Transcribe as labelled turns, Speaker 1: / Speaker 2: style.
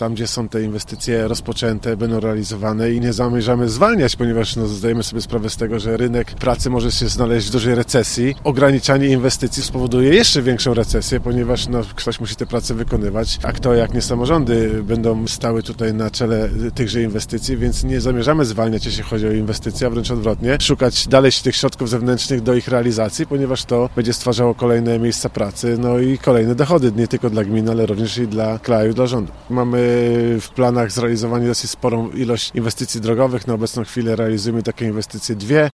Speaker 1: tam gdzie są te inwestycje rozpoczęte, będą realizowane i nie zamierzamy zwalniać, ponieważ zdajemy sobie sprawę z tego, że rynek pracy może się znaleźć w dużej recesji. Ograniczanie inwestycji spowoduje jeszcze większą recesję, ponieważ ktoś musi te prace wykonywać, a kto jak nie samorządy będą stały tutaj na czele tychże inwestycji, więc nie zamierzamy zwalniać, jeśli chodzi o inwestycje, a wręcz odwrotnie, szukać dalej tych środków zewnętrznych do ich realizacji, ponieważ to będzie stwarzało kolejne miejsca pracy, i kolejne dochody, nie tylko dla gmin, ale również i dla kraju, dla rządu. Mamy w planach zrealizowanie dosyć sporą ilość inwestycji drogowych. Na obecną chwilę realizujemy takie inwestycje 2.